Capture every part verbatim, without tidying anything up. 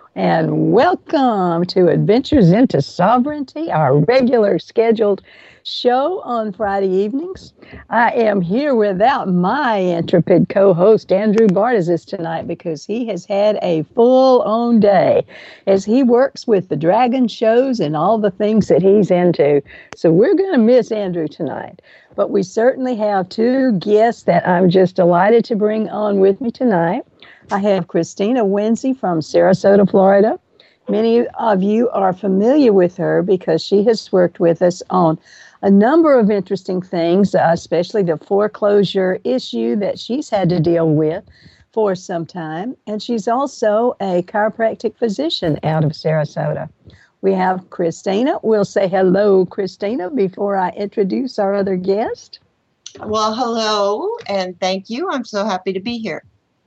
and welcome to Adventures into Sovereignty, our regular scheduled show on Friday evenings. I am here without my intrepid co-host Andrew Bartizis tonight because he has had a full-on day as he works with the dragon shows and all the things that he's into. So we're going to miss Andrew tonight. But we certainly have two guests that I'm just delighted to bring on with me tonight. I have Christina Winsey from Sarasota, Florida. Many of you are familiar with her because she has worked with us on a number of interesting things, uh, especially the foreclosure issue that she's had to deal with for some time. And she's also a chiropractic physician out of Sarasota. We have Christina. We'll say hello, Christina, before I introduce our other guest. Well, hello, and thank you. I'm so happy to be here.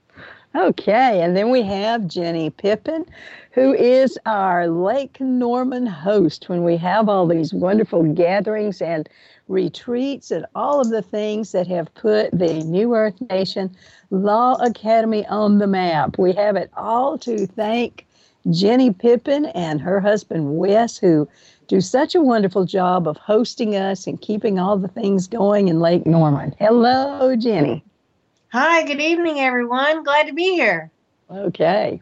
Okay, and then we have Jenny Pippin, who is our Lake Norman host when we have all these wonderful gatherings and retreats and all of the things that have put the New Earth Nation Law Academy on the map. We have it all to thank Jenny Pippin and her husband Wes, who do such a wonderful job of hosting us and keeping all the things going in Lake Norman. Hello, Jenny. Hi, good evening, everyone. Glad to be here. Okay.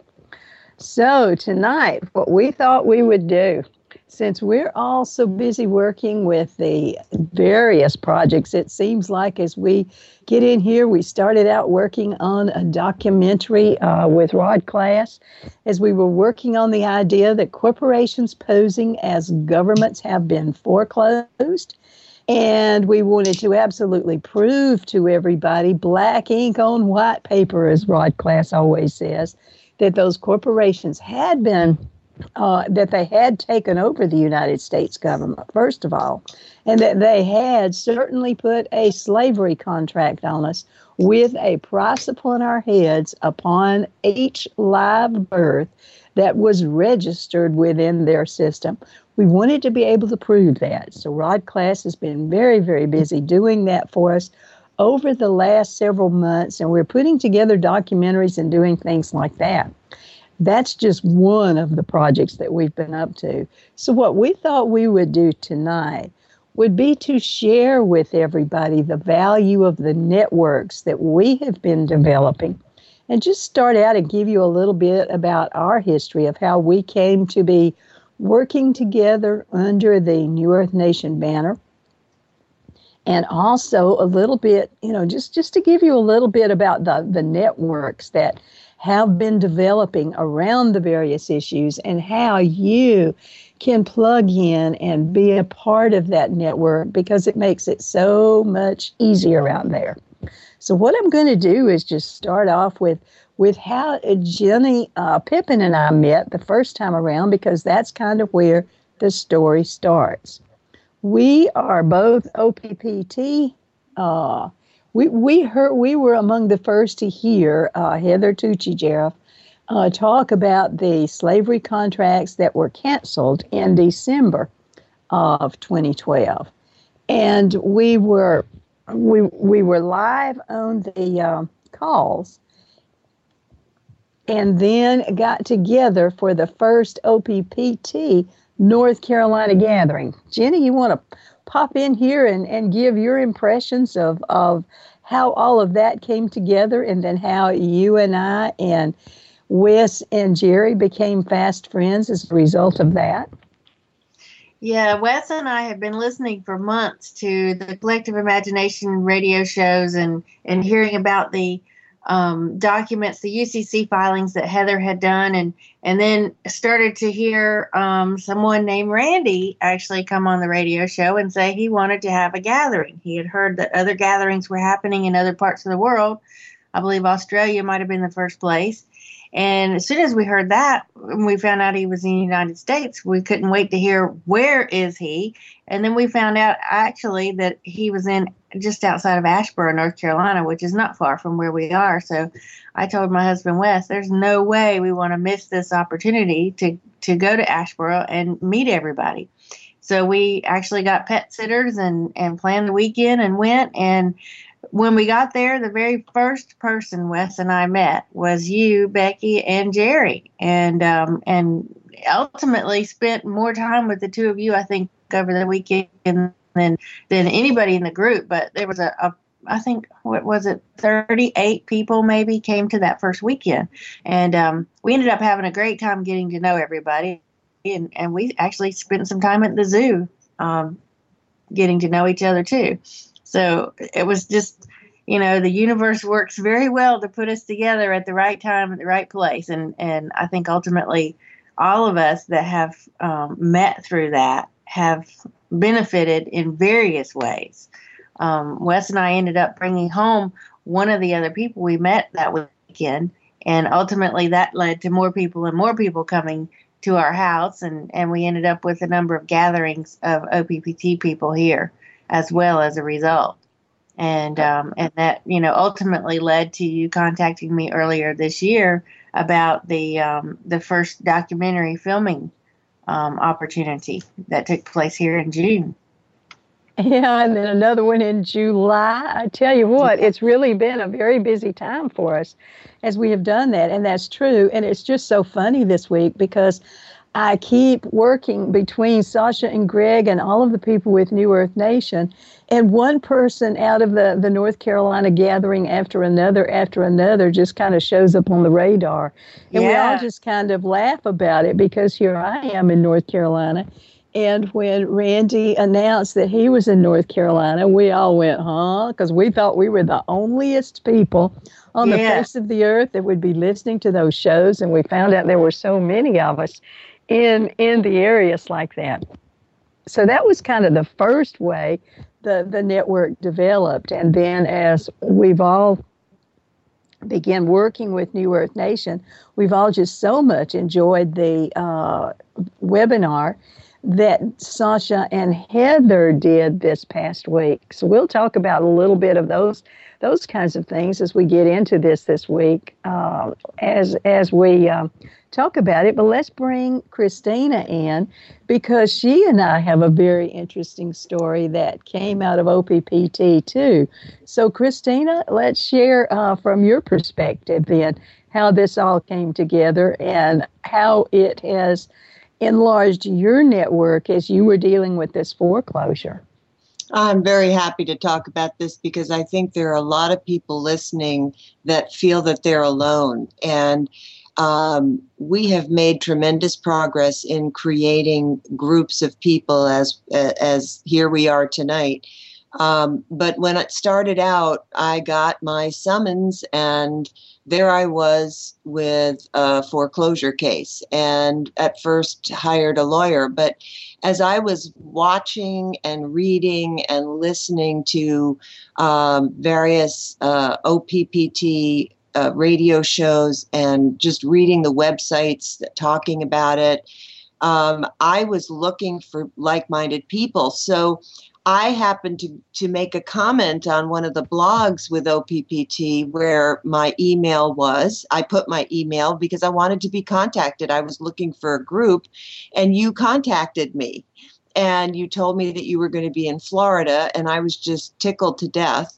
So tonight, what we thought we would do, since we're all so busy working with the various projects, it seems like as we get in here, we started out working on a documentary uh, with Rod Class, as we were working on the idea that corporations posing as governments have been foreclosed. And we wanted to absolutely prove to everybody, black ink on white paper, as Rod Class always says, that those corporations had been, uh, that they had taken over the United States government, first of all, and that they had certainly put a slavery contract on us with a price upon our heads upon each live birth that was registered within their system. We wanted to be able to prove that. So Rod Class has been very, very busy doing that for us over the last several months, and we're putting together documentaries and doing things like that. That's just one of the projects that we've been up to. So what we thought we would do tonight would be to share with everybody the value of the networks that we have been developing, and just start out and give you a little bit about our history of how we came to be working together under the New Earth Nation banner. And also a little bit, you know, just, just to give you a little bit about the, the networks that have been developing around the various issues and how you can plug in and be a part of that network, because it makes it so much easier out there. So what I'm going to do is just start off with with how Jenny uh, Pippin and I met the first time around, because that's kind of where the story starts. We are both O P P T. Uh, we we heard we were among the first to hear uh, Heather Tucci-Jaraff uh, talk about the slavery contracts that were canceled in December of twenty twelve, and we were we we were live on the uh, calls. And then got together for the first O P P T North Carolina gathering. Jenny, you want to pop in here and, and give your impressions of, of how all of that came together, and then how you and I and Wes and Jerry became fast friends as a result of that? Yeah, Wes and I have been listening for months to the Collective Imagination radio shows and, and hearing about the um, documents, the U C C filings that Heather had done, and, and then started to hear um, someone named Randy actually come on the radio show and say he wanted to have a gathering. He had heard that other gatherings were happening in other parts of the world. I believe Australia might have been the first place. And as soon as we heard that, and we found out he was in the United States, we couldn't wait to hear, where is he? And then we found out actually that he was in just outside of Asheboro, North Carolina, which is not far from where we are. So I told my husband, Wes, there's no way we want to miss this opportunity to, to go to Asheboro and meet everybody. So we actually got pet sitters and, and planned the weekend and went, and when we got there, the very first person Wes and I met was you, Becky, and Jerry, and um, and ultimately spent more time with the two of you, I think, over the weekend than than anybody in the group. But there was a, a I think, what was it, thirty-eight people maybe came to that first weekend, and um, we ended up having a great time getting to know everybody, and and we actually spent some time at the zoo, um, getting to know each other too. So it was just, you know, the universe works very well to put us together at the right time, at the right place. And, and I think ultimately all of us that have um, met through that have benefited in various ways. Um, Wes and I ended up bringing home one of the other people we met that weekend. And ultimately that led to more people and more people coming to our house. And, and we ended up with a number of gatherings of O P P T people here as well as a result. And um, and that, you know, ultimately led to you contacting me earlier this year about the um, the first documentary filming um, opportunity that took place here in June. Yeah, and then another one in July. I tell you what, it's really been a very busy time for us as we have done that, and that's true. And it's just so funny this week because I keep working between Sasha and Greg and all of the people with New Earth Nation, and one person out of the, the North Carolina gathering after another after another just kind of shows up on the radar. And yeah. we all just kind of laugh about it because here I am in North Carolina. And when Randy announced that he was in North Carolina, we all went, huh? Because we thought we were the onlyest people on yeah. the face of the earth that would be listening to those shows. And we found out there were so many of us in in the areas like that. So that was kind of the first way the, the network developed. And then as we've all began working with New Earth Nation, we've all just so much enjoyed the uh, webinar that Sasha and Heather did this past week. So we'll talk about a little bit of those those kinds of things as we get into this this week, uh, as as we um, talk about it. But let's bring Christina in because she and I have a very interesting story that came out of O P P T too. So Christina, let's share uh, from your perspective then how this all came together and how it has enlarged your network as you were dealing with this foreclosure. I'm very happy to talk about this because I think there are a lot of people listening that feel that they're alone. And um, we have made tremendous progress in creating groups of people as, as here we are tonight. Um, but when it started out, I got my summons and there I was with a foreclosure case, and at first hired a lawyer. But as I was watching and reading and listening to um, various uh, O P P T uh, radio shows and just reading the websites that, talking about it, um, I was looking for like-minded people. So I happened to, to make a comment on one of the blogs with O P P T where my email was. I put my email because I wanted to be contacted. I was looking for a group, and you contacted me. And you told me that you were going to be in Florida, and I was just tickled to death.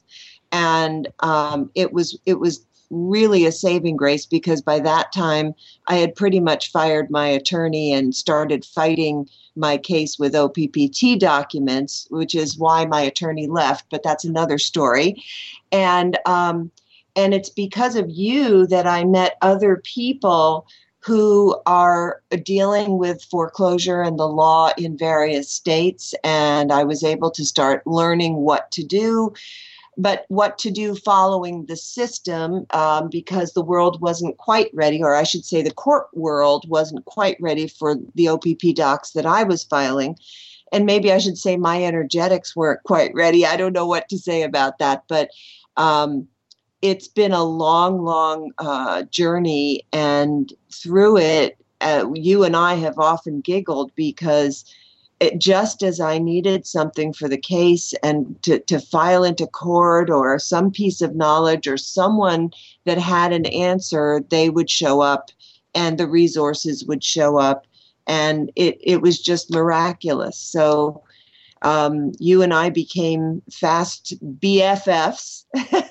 And um, it was it was really a saving grace because by that time I had pretty much fired my attorney and started fighting my case with O P P T documents, which is why my attorney left, but that's another story. And um, and it's because of you that I met other people who are dealing with foreclosure and the law in various states, and I was able to start learning what to do. But what to do following the system um, because the world wasn't quite ready, or I should say the court world wasn't quite ready for the O P P docs that I was filing. And maybe I should say my energetics weren't quite ready. I don't know what to say about that, but um, it's been a long, long uh, journey. And through it, uh, you and I have often giggled because it, just as I needed something for the case and to, to file into court or some piece of knowledge or someone that had an answer, they would show up and the resources would show up. And it, it was just miraculous. So Um, you and I became fast B F Fs,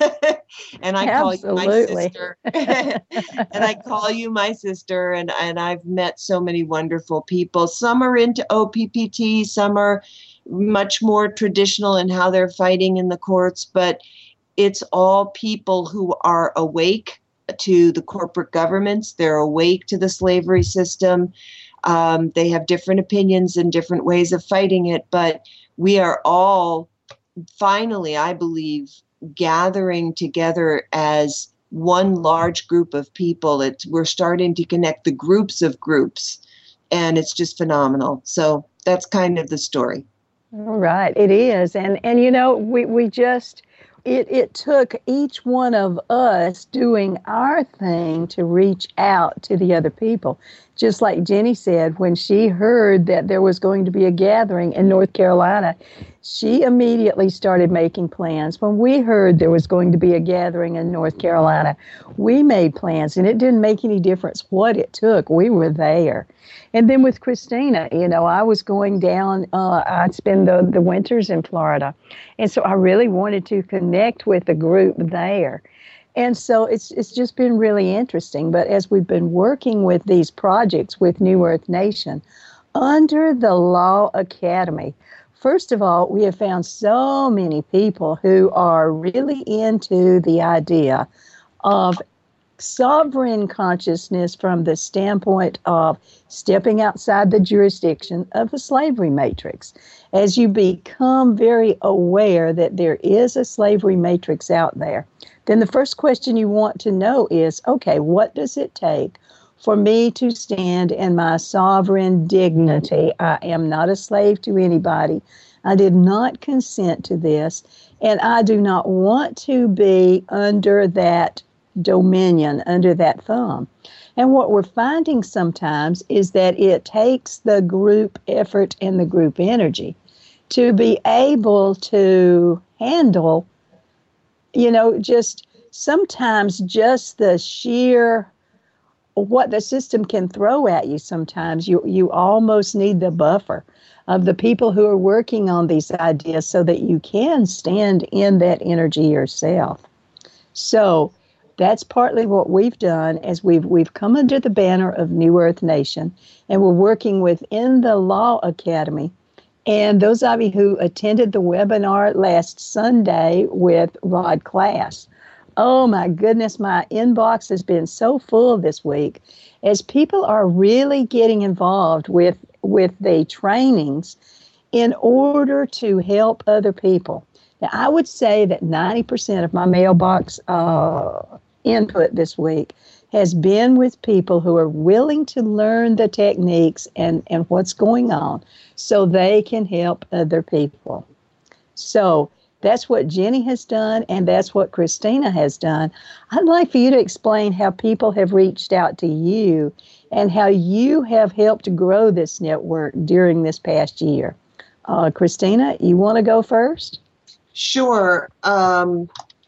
and I call you my sister, and I call you my sister, and, and I've met so many wonderful people. Some are into O P P T, some are much more traditional in how they're fighting in the courts, but it's all people who are awake to the corporate governments. They're awake to the slavery system. Um, they have different opinions and different ways of fighting it, but we are all finally, I believe, gathering together as one large group of people. It's, we're starting to connect the groups of groups, and it's just phenomenal. So that's kind of the story. All right, it is. And, and you know, we, we just, it, it took each one of us doing our thing to reach out to the other people. Just like Jenny said, when she heard that there was going to be a gathering in North Carolina, she immediately started making plans. When we heard there was going to be a gathering in North Carolina, we made plans, and it didn't make any difference what it took. We were there. And then with Christina, you know, I was going down, uh, I'd spend the, the winters in Florida. And so I really wanted to connect with the group there. And so it's it's just been really interesting. But as we've been working with these projects with New Earth Nation, under the Law Academy, first of all, we have found so many people who are really into the idea of sovereign consciousness from the standpoint of stepping outside the jurisdiction of the slavery matrix. As you become very aware that there is a slavery matrix out there, then the first question you want to know is, okay, what does it take for me to stand in my sovereign dignity? I am not a slave to anybody. I did not consent to this, and I do not want to be under that dominion, under that thumb. And what we're finding sometimes is that it takes the group effort and the group energy to be able to handle, you know, just sometimes just the sheer what the system can throw at you. Sometimes you you almost need the buffer of the people who are working on these ideas so that you can stand in that energy yourself. So that's partly what we've done as we've we've come under the banner of New Earth Nation, and we're working within the Law Academy. And those of you who attended the webinar last Sunday with Rod Class, oh my goodness, my inbox has been so full this week as people are really getting involved with, with the trainings in order to help other people. Now, I would say that ninety percent of my mailbox uh, input this week has been with people who are willing to learn the techniques and, and what's going on so they can help other people. So that's what Jenny has done, and that's what Christina has done. I'd like for you to explain how people have reached out to you and how you have helped grow this network during this past year. Uh, Christina, you want to go first? Sure. Um,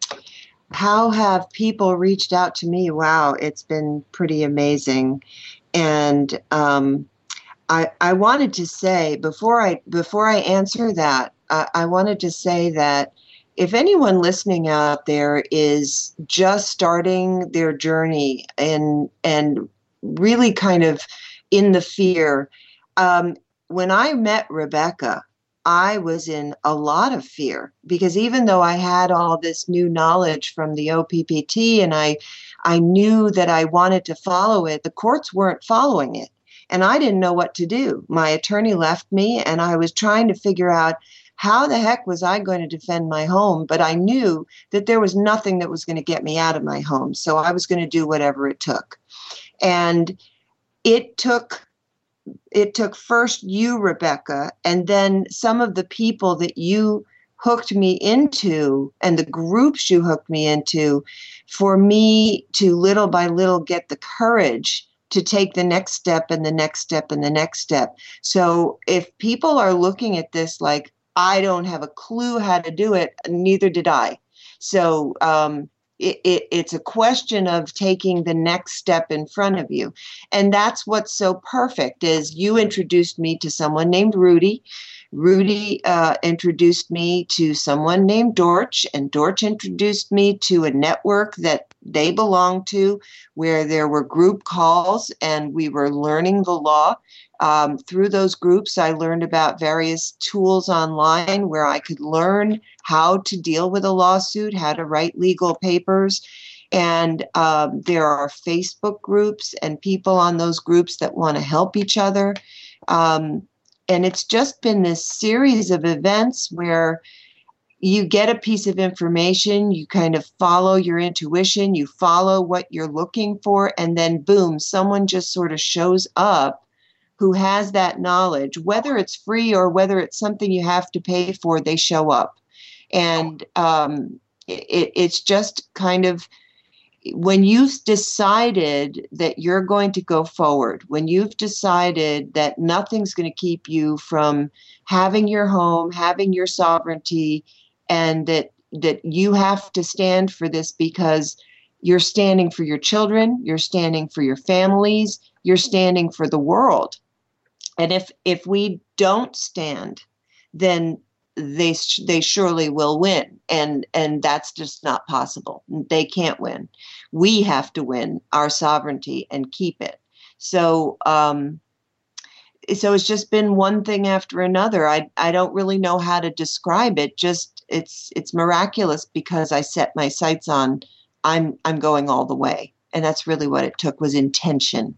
how have people reached out to me? Wow, it's been pretty amazing. And um, I, I wanted to say, before I before I answer that, uh, I wanted to say that if anyone listening out there is just starting their journey and and really kind of in the fear, um, when I met Rebecca, I was in a lot of fear because even though I had all this new knowledge from the O P P T and I, I knew that I wanted to follow it, the courts weren't following it. And I didn't know what to do. My attorney left me and I was trying to figure out how the heck was I going to defend my home? But I knew that there was nothing that was going to get me out of my home. So I was going to do whatever it took. And it took It took first you, Rebecca, and then some of the people that you hooked me into and the groups you hooked me into for me to little by little get the courage to take the next step and the next step and the next step. So if people are looking at this like, I don't have a clue how to do it, neither did I. So um, It, it, it's a question of taking the next step in front of you. And that's what's so perfect is you introduced me to someone named Rudy. Rudy uh, introduced me to someone named Dorch, and Dorch introduced me to a network that they belonged to, where there were group calls, and we were learning the law. Um, through those groups, I learned about various tools online where I could learn how to deal with a lawsuit, how to write legal papers. And um, there are Facebook groups and people on those groups that want to help each other. Um, and it's just been this series of events where you get a piece of information, you kind of follow your intuition, you follow what you're looking for, and then boom, someone just sort of shows up who has that knowledge, whether it's free or whether it's something you have to pay for, they show up. And um, it, it's just kind of, when you've decided that you're going to go forward, when you've decided that nothing's going to keep you from having your home, having your sovereignty, and that that you have to stand for this because you're standing for your children, you're standing for your families, you're standing for the world. And if if we don't stand, then they they surely will win, and and that's just not possible. They can't win. We have to win our sovereignty and keep it. So um, so it's just been one thing after another. I I don't really know how to describe it. Just it's it's miraculous because I set my sights on I'm I'm going all the way, and that's really what it took, was intention.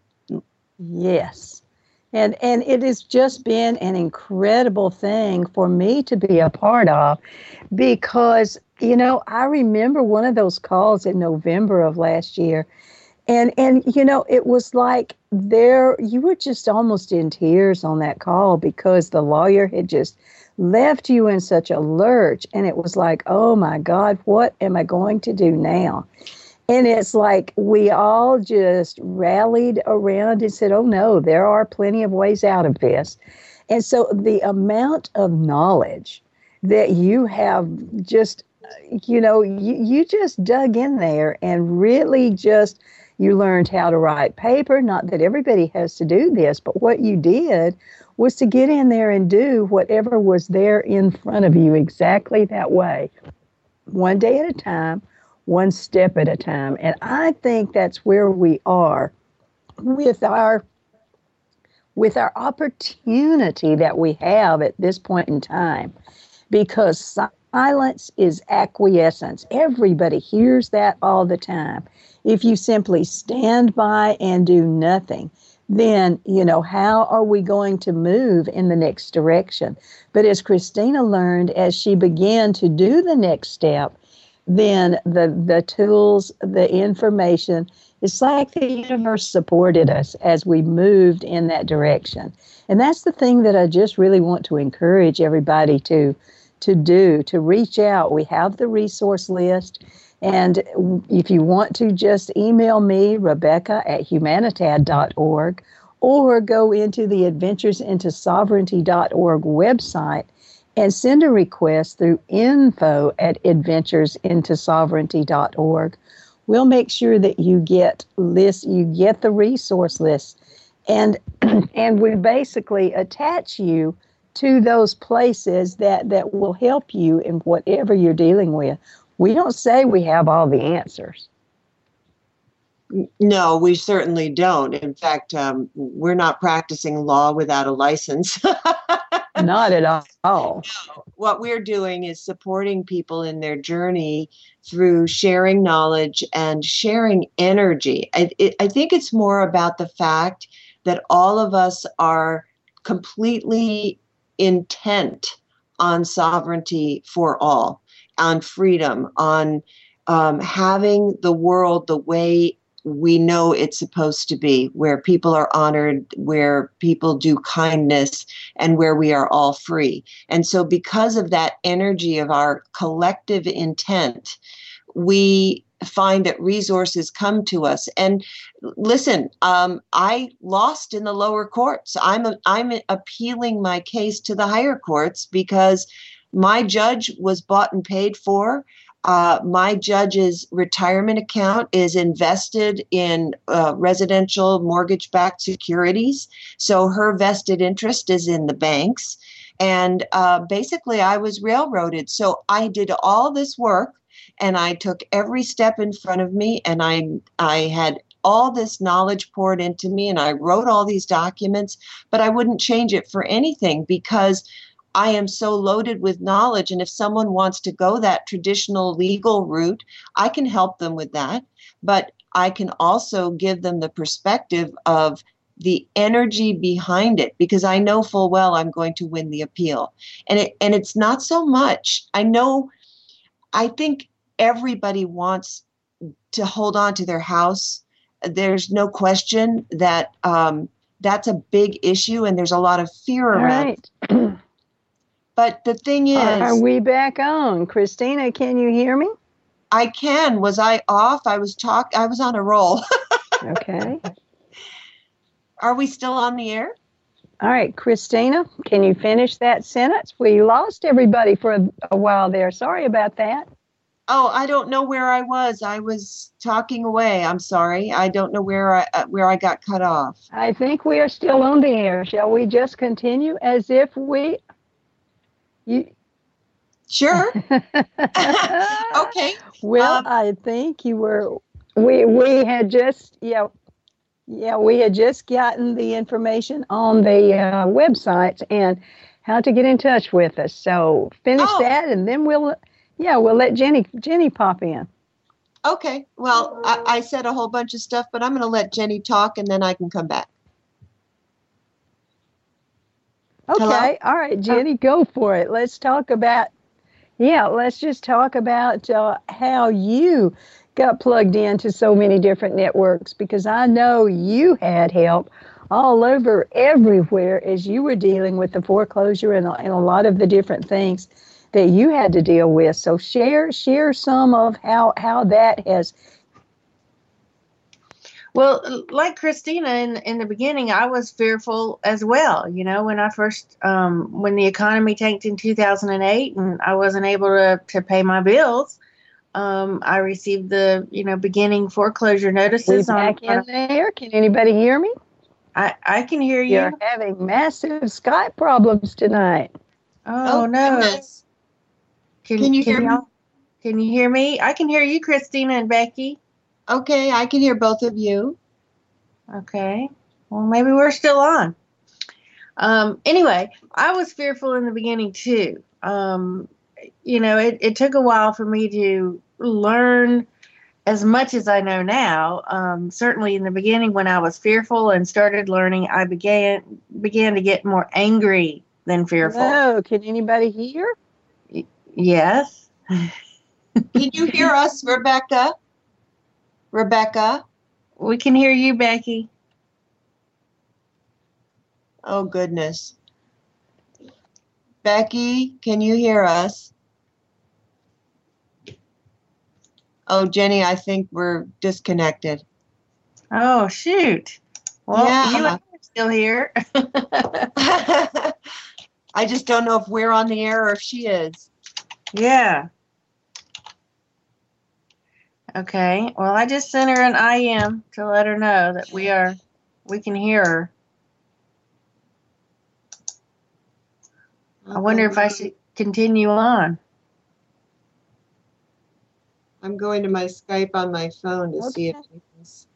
Yes. And and it has just been an incredible thing for me to be a part of, because, you know, I remember one of those calls in November of last year. And, and you know, it was like there, you were just almost in tears on that call because the lawyer had just left you in such a lurch. And it was like, oh, my God, what am I going to do now? And it's like we all just rallied around and said, oh, no, there are plenty of ways out of this. And so the amount of knowledge that you have just, you know, you, you just dug in there and really just, you learned how to write paper. Not that everybody has to do this, but what you did was to get in there and do whatever was there in front of you exactly that way, one day at a time, one step at a time. And I think that's where we are with our with our opportunity that we have at this point in time, because silence is acquiescence. Everybody hears that all the time. If you simply stand by and do nothing, then, you know, how are we going to move in the next direction? But as Christina learned, as she began to do the next step, then the the tools, the information, it's like the universe supported us as we moved in that direction. And that's the thing that I just really want to encourage everybody to to do, to reach out. We have the resource list. And if you want to, just email me, Rebecca at humanitad dot org, or go into the adventures into sovereignty dot org website and send a request through info at adventures into sovereignty dot org. We'll make sure that you get list, you get the resource list, and and we basically attach you to those places that, that will help you in whatever you're dealing with. We don't say we have all the answers. No, we certainly don't. In fact, um, we're not practicing law without a license. Not at all. No. What we're doing is supporting people in their journey through sharing knowledge and sharing energy. I, it, I think it's more about the fact that all of us are completely intent on sovereignty for all, on freedom, on um, having the world the way we know it's supposed to be, where people are honored, where people do kindness, and where we are all free. And so because of that energy of our collective intent, we find that resources come to us. And listen, um, I lost in the lower courts. I'm a, I'm appealing my case to the higher courts because my judge was bought and paid for. Uh, my judge's retirement account is invested in uh, residential mortgage-backed securities. So her vested interest is in the banks. And uh, basically, I was railroaded. So I did all this work, and I took every step in front of me, and I I had all this knowledge poured into me, and I wrote all these documents, but I wouldn't change it for anything because I am so loaded with knowledge. And if someone wants to go that traditional legal route, I can help them with that. But I can also give them the perspective of the energy behind it, because I know full well I'm going to win the appeal. And it and it's not so much. I know, I think everybody wants to hold on to their house. There's no question that um, that's a big issue, and there's a lot of fear All around it. right. But the thing is, Are we back on? Christina, can you hear me? I can. Was I off? I was talk. I was on a roll. Okay. Are we still on the air? All right, Christina, can you finish that sentence? We lost everybody for a, a while there. Sorry about that. Oh, I don't know where I was. I was talking away. I'm sorry. I don't know where I uh, where I got cut off. I think we are still on the air. Shall we just continue as if we... You... Sure. Okay. Well, Um, I think you were... We we had just... Yeah, yeah, we had just gotten the information on the uh, websites and how to get in touch with us. So finish Oh. that, and then we'll... Yeah, we'll let Jenny Jenny pop in. Okay. Well, I, I said a whole bunch of stuff, but I'm going to let Jenny talk, and then I can come back. Okay. Hello? All right, Jenny, go for it. Let's talk about, yeah, let's just talk about uh, how you got plugged into so many different networks, because I know you had help all over everywhere as you were dealing with the foreclosure and, and a lot of the different things that you had to deal with. So share share some of how, how that has. Well, like Christina, in in the beginning, I was fearful as well. You know, when I first, um, when the economy tanked in two thousand eight, and I wasn't able to to pay my bills, um, I received the you know beginning foreclosure We notices. back on, in there? Can anybody hear me? I I can hear you. You're having massive Skype problems tonight. Oh, no! Goodness. Can you hear me? y'all- Can you hear me? I can hear you, Christina and Becky. Okay, I can hear both of you. Okay. Well, maybe we're still on. Um, anyway, I was fearful in the beginning too. Um, you know, it, it took a while for me to learn as much as I know now. Um, certainly in the beginning when I was fearful and started learning, I began began to get more angry than fearful. Hello, can anybody hear? Yes. Can you hear us, Rebecca? Rebecca? We can hear you, Becky. Oh, goodness. Becky, can you hear us? Oh, Jenny, I think we're disconnected. Oh, shoot. Well, Yeah. you and I are still here. I just don't know if we're on the air or if she is. Yeah. Okay. Well, I just sent her an I M to let her know that we are, we can hear her. I wonder if I should continue on. I'm going to my Skype on my phone to see if Okay. we can. s-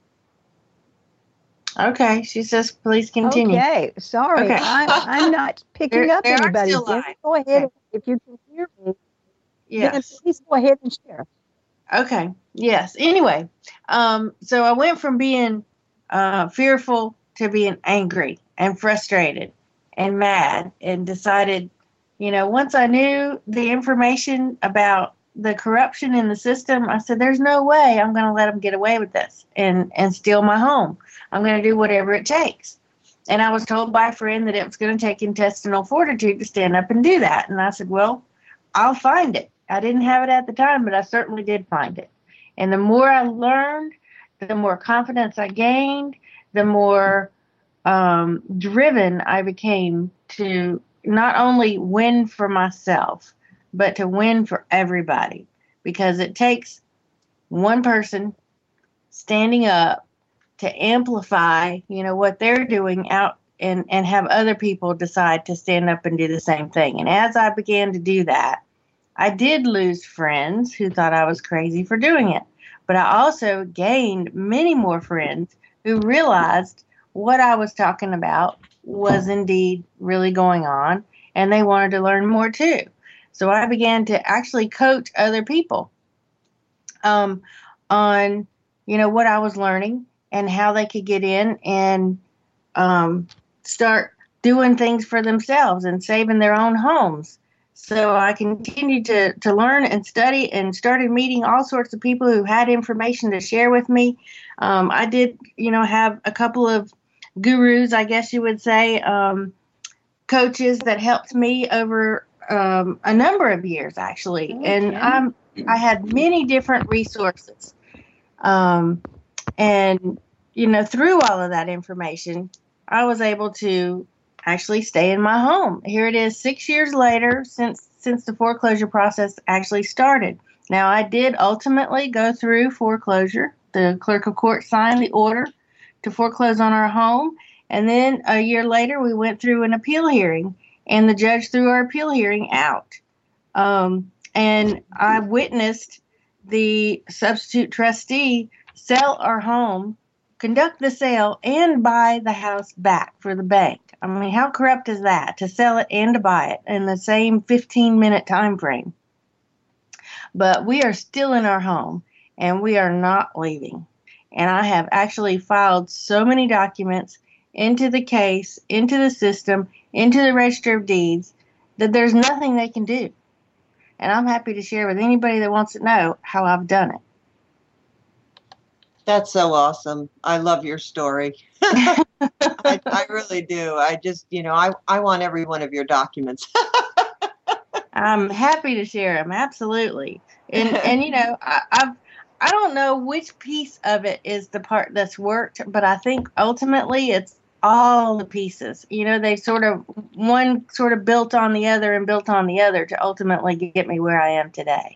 Okay. She says, please continue. Okay, sorry, Okay. I'm, I'm not picking There- up there are anybody. still Jenny, live. go ahead, Okay. if you can hear me, then Yes. please go ahead and share. Okay. Yes. Anyway, um, so I went from being uh, fearful to being angry and frustrated and mad, and decided, you know, once I knew the information about the corruption in the system, I said, there's no way I'm going to let them get away with this and, and steal my home. I'm going to do whatever it takes. And I was told by a friend that it was going to take intestinal fortitude to stand up and do that. And I said, well, I'll find it. I didn't have it at the time, but I certainly did find it. And the more I learned, the more confidence I gained, the more um, driven I became to not only win for myself, but to win for everybody. Because it takes one person standing up to amplify, you know, what they're doing out and, and have other people decide to stand up and do the same thing. And as I began to do that, I did lose friends who thought I was crazy for doing it. But I also gained many more friends who realized what I was talking about was indeed really going on, and they wanted to learn more too. So I began to actually coach other people um, on, you know, what I was learning and how they could get in and um, start doing things for themselves and saving their own homes. So I continued to, to learn and study and started meeting all sorts of people who had information to share with me. Um, I did, you know, have a couple of gurus, I guess you would say, um, coaches that helped me over um, a number of years, actually. Okay. And I'm, I had many different resources. Um, and, you know, through all of that information, I was able to actually stay in my home. Here it is six years later since since the foreclosure process actually started. Now, I did ultimately go through foreclosure. The clerk of court signed the order to foreclose on our home. And then a year later, we went through an appeal hearing, and the judge threw our appeal hearing out. Um, and I witnessed the substitute trustee sell our home, conduct the sale, and buy the house back for the bank. I mean, how corrupt is that, to sell it and to buy it in the same fifteen-minute time frame? But we are still in our home, and we are not leaving. And I have actually filed so many documents into the case, into the system, into the Register of Deeds, that there's nothing they can do. And I'm happy to share with anybody that wants to know how I've done it. That's so awesome. I love your story. I, I really do. I just, you know, I, I want every one of your documents. I'm happy to share them. Absolutely. And, and you know, I, I've, I don't know which piece of it is the part that's worked, but I think ultimately it's all the pieces. You know, they sort of, one sort of built on the other and built on the other to ultimately get me where I am today.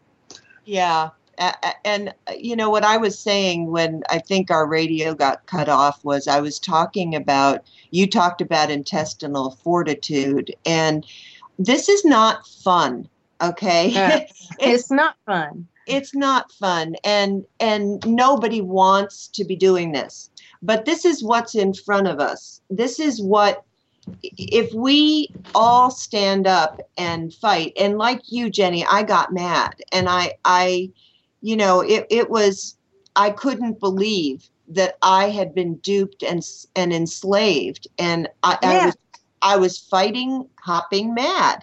Yeah. And, you know, what I was saying when I think our radio got cut off was I was talking about, you talked about intestinal fortitude, and this is not fun, okay? Yeah, it's, it's not fun. It's not fun, and and nobody wants to be doing this. But this is what's in front of us. This is what, if we all stand up and fight, and like you, Jenny, I got mad, and I, I, you know, it, it was, I couldn't believe that I had been duped and and enslaved, and I, yeah. I was, I was fighting, hopping mad.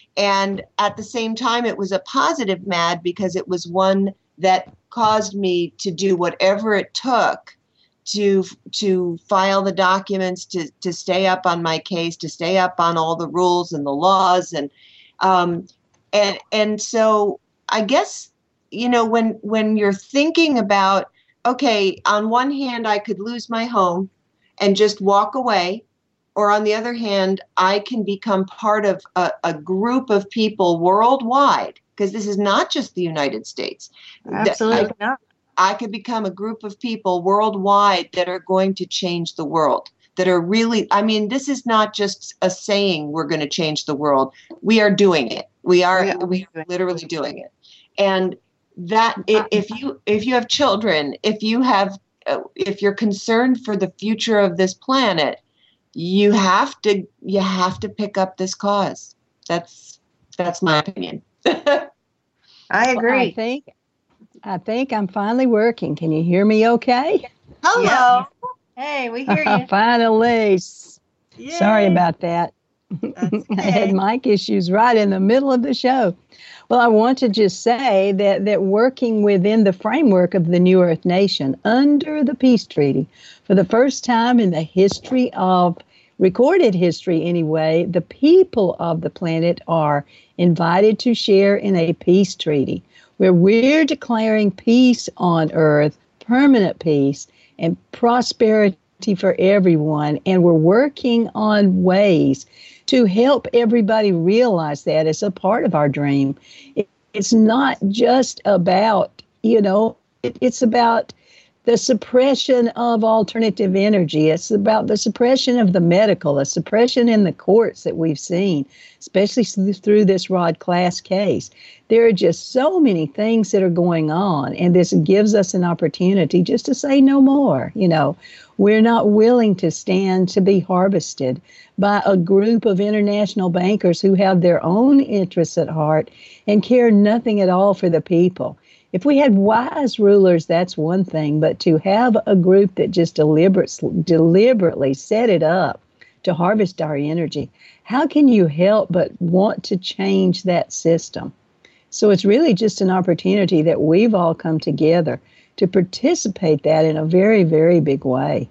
And at the same time, it was a positive mad because it was one that caused me to do whatever it took to to file the documents, to, to stay up on my case, to stay up on all the rules and the laws. And um, and and so I guess, you know, when when you're thinking about, okay, on one hand, I could lose my home and just walk away. Or on the other hand, I can become part of a, a group of people worldwide, because this is not just the United States. Absolutely I, not. I could become a group of people worldwide that are going to change the world, that are really, I mean, this is not just a saying we're going to change the world. We are doing it. We are, yeah, we are literally doing it. And that, if you, if you have children, if you have, if you're concerned for the future of this planet, you have to you have to pick up this cause. That's that's my opinion. I agree. Well, I think I think I'm finally working. Can you hear me okay? Hello. Yeah. Hey, we hear you. Finally. Yay. Sorry about that. Okay. I had mic issues right in the middle of the show. Well, I want to just say that, that working within the framework of the New Earth Nation under the Peace Treaty, for the first time in the history of, recorded history anyway, the people of the planet are invited to share in a peace treaty where we're declaring peace on Earth, permanent peace, and prosperity for everyone. And we're working on ways to help everybody realize that as a part of our dream. It, it's not just about, you know, it, it's about the suppression of alternative energy. It's about the suppression of the medical, the suppression in the courts that we've seen, especially through this Rod Class case. There are just so many things that are going on, and this gives us an opportunity just to say no more. You know, we're not willing to stand to be harvested by a group of international bankers who have their own interests at heart and care nothing at all for the people. If we had wise rulers, that's one thing, but to have a group that just deliberately, deliberately set it up to harvest our energy, how can you help but want to change that system? So it's really just an opportunity that we've all come together to participate that in a very, very big way.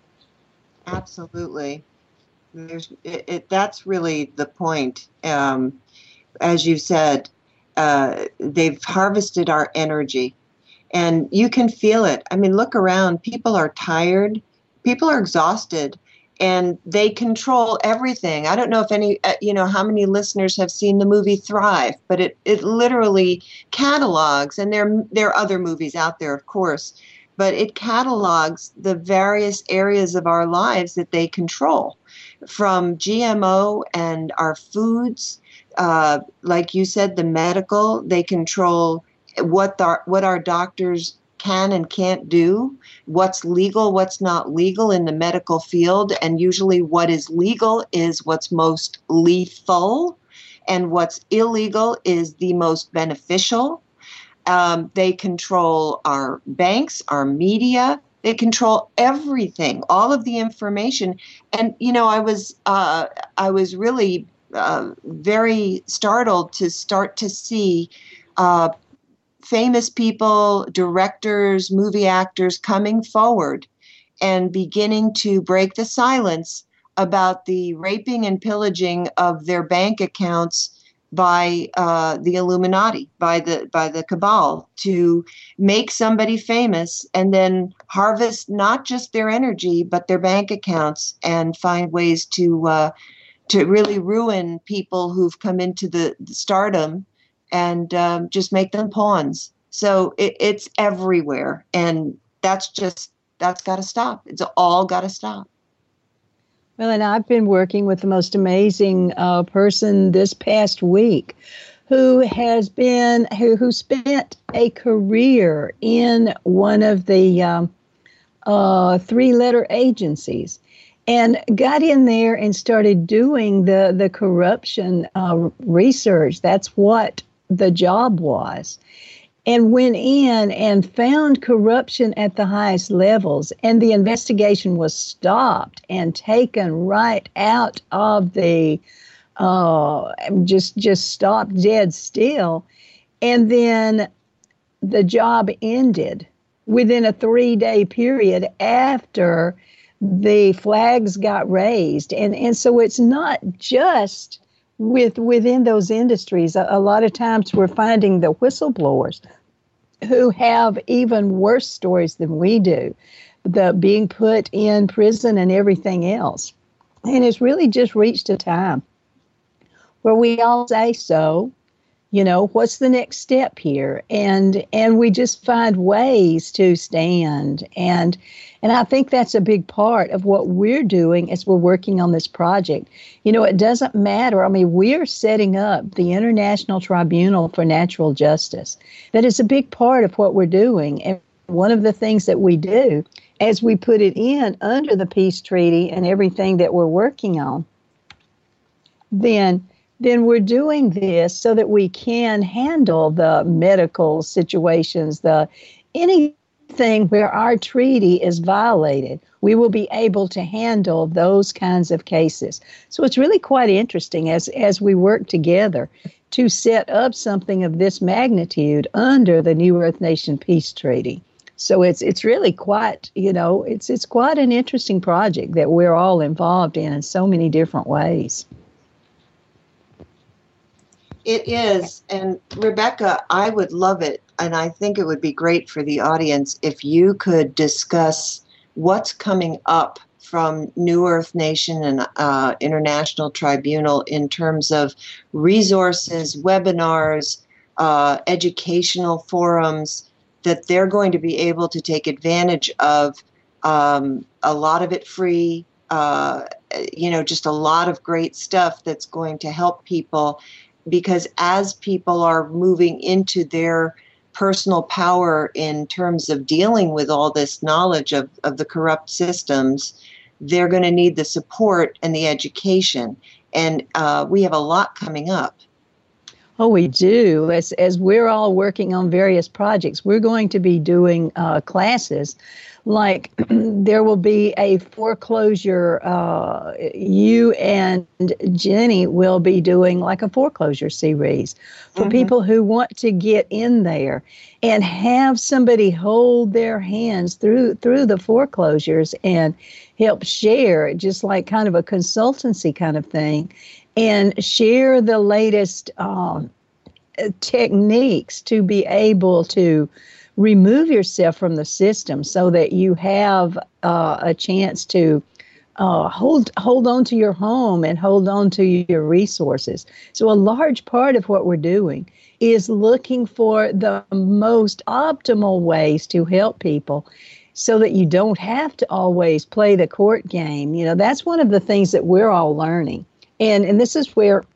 Absolutely. There's, it, it, that's really the point. Um, as you said, Uh, they've harvested our energy, and you can feel it. I mean, look around. People are tired. People are exhausted, and they control everything. I don't know if any, uh, you know, how many listeners have seen the movie Thrive, but it, it literally catalogs, and there, there are other movies out there, of course, but it catalogs the various areas of our lives that they control, from G M O and our foods. Uh, like you said, the medical, they control what our, what our doctors can and can't do, what's legal, what's not legal in the medical field. And usually what is legal is what's most lethal, and what's illegal is the most beneficial. Um, they control our banks, our media. They control everything, all of the information. And, you know, I was, uh, I was really Uh, very startled to start to see uh, famous people, directors, movie actors coming forward and beginning to break the silence about the raping and pillaging of their bank accounts by uh, the Illuminati, by the by the cabal, to make somebody famous and then harvest not just their energy but their bank accounts and find ways to uh, to really ruin people who've come into the, the stardom and um, just make them pawns. So it, it's everywhere. And that's just, that's got to stop. It's all got to stop. Well, and I've been working with the most amazing uh, person this past week who has been, who, who spent a career in one of the um, uh, three-letter agencies, and got in there and started doing the, the corruption uh, research. That's what the job was. And went in and found corruption at the highest levels. And the investigation was stopped and taken right out of the, uh, just, just stopped dead still. And then the job ended within a three-day period after the flags got raised. And, and so it's not just with within those industries. A, a lot of times we're finding the whistleblowers who have even worse stories than we do, the being put in prison and everything else. And it's really just reached a time where we all say, so, you know, what's the next step here? And and we just find ways to stand. And and I think that's a big part of what we're doing as we're working on this project. You know, it doesn't matter. I mean, we're setting up the International Tribunal for Natural Justice. That is a big part of what we're doing. And one of the things that we do as we put it in under the peace treaty and everything that we're working on, then then we're doing this so that we can handle the medical situations, the anything where our treaty is violated. We will be able to handle those kinds of cases. So it's really quite interesting as, as we work together to set up something of this magnitude under the New Earth Nation Peace Treaty. So it's it's really quite, you know, it's it's quite an interesting project that we're all involved in in so many different ways. It is. And Rebecca, I would love it. And I think it would be great for the audience if you could discuss what's coming up from New Earth Nation and uh, International Tribunal in terms of resources, webinars, uh, educational forums, that they're going to be able to take advantage of um, a lot of it free, uh, you know, just a lot of great stuff that's going to help people, because as people are moving into their personal power in terms of dealing with all this knowledge of, of the corrupt systems, they're going to need the support and the education. And uh, we have a lot coming up. Oh, we do. As, as we're all working on various projects, we're going to be doing uh, classes. Like there will be a foreclosure, uh, you and Jenny will be doing like a foreclosure series for mm-hmm. people who want to get in there and have somebody hold their hands through through the foreclosures and help share, just like kind of a consultancy kind of thing, and share the latest um, techniques to be able to remove yourself from the system so that you have uh, a chance to uh, hold hold on to your home and hold on to your resources. So a large part of what we're doing is looking for the most optimal ways to help people so that you don't have to always play the court game. You know, that's one of the things that we're all learning. And and this is where,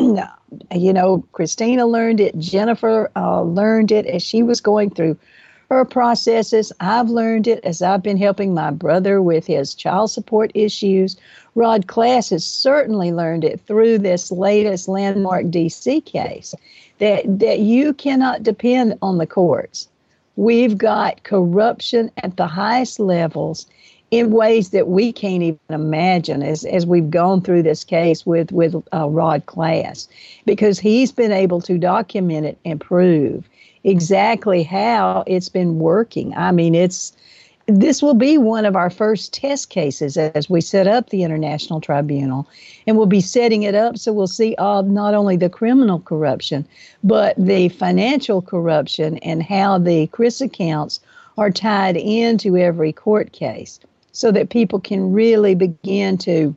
you know, Christina learned it, Jennifer uh, learned it as she was going through her processes. I've learned it as I've been helping my brother with his child support issues. Rod Class has certainly learned it through this latest landmark D C case, that, that you cannot depend on the courts. We've got corruption at the highest levels in ways that we can't even imagine as, as we've gone through this case with, with uh, Rod Class, because he's been able to document it and prove exactly how it's been working. I mean, it's this will be one of our first test cases as we set up the International Tribunal, and we'll be setting it up so we'll see uh, not only the criminal corruption, but the financial corruption and how the Chris accounts are tied into every court case, so that people can really begin to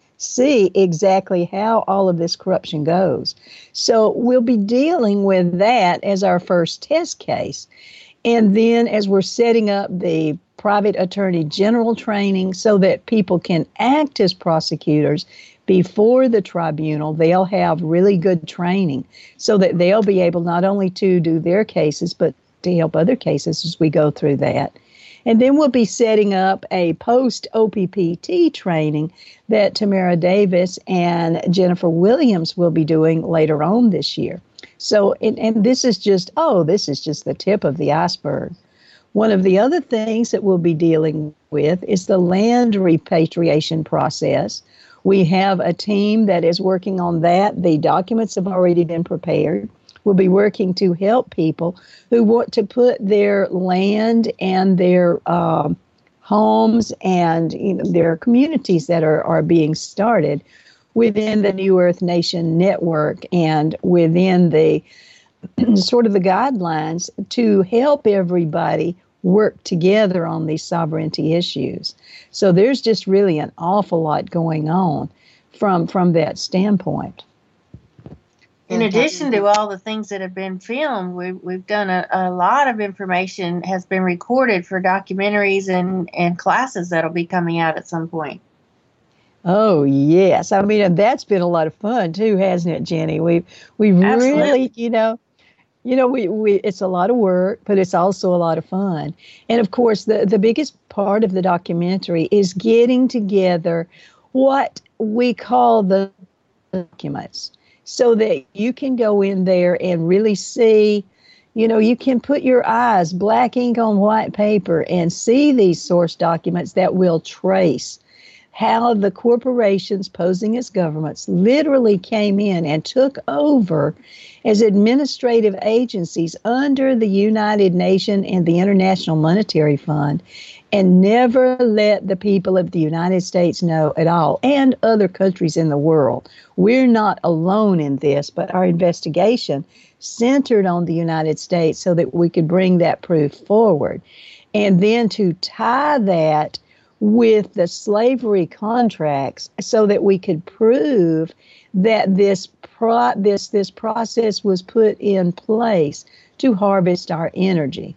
see exactly how all of this corruption goes. So we'll be dealing with that as our first test case. And then as we're setting up the private attorney general training so that people can act as prosecutors before the tribunal, they'll have really good training so that they'll be able not only to do their cases, but to help other cases as we go through that. And then we'll be setting up a post-O P P T training that Tamara Davis and Jennifer Williams will be doing later on this year. So, and, and this is just, oh, this is just the tip of the iceberg. One of the other things that we'll be dealing with is the land repatriation process. We have a team that is working on that. The documents have already been prepared. We'll be working to help people who want to put their land and their um, homes and you know, their communities that are, are being started within the New Earth Nation network and within the sort of the guidelines to help everybody work together on these sovereignty issues. So there's just really an awful lot going on from, from that standpoint. In addition to all the things that have been filmed, we've, we've done a, a lot of information has been recorded for documentaries and, and classes that'll be coming out at some point. Oh, yes. I mean, and that's been a lot of fun, too, hasn't it, Jenny? We've, we've really, you know, you know, we, we it's a lot of work, but it's also a lot of fun. And, of course, the, the biggest part of the documentary is getting together what we call the documents, so that you can go in there and really see, you know, you can put your eyes, black ink on white paper, and see these source documents that will trace how the corporations posing as governments literally came in and took over as administrative agencies under the United Nations and the International Monetary Fund, and never let the people of the United States know at all, and other countries in the world. We're not alone in this, but our investigation centered on the United States so that we could bring that proof forward. And then to tie that with the slavery contracts so that we could prove that this pro- this this process was put in place to harvest our energy.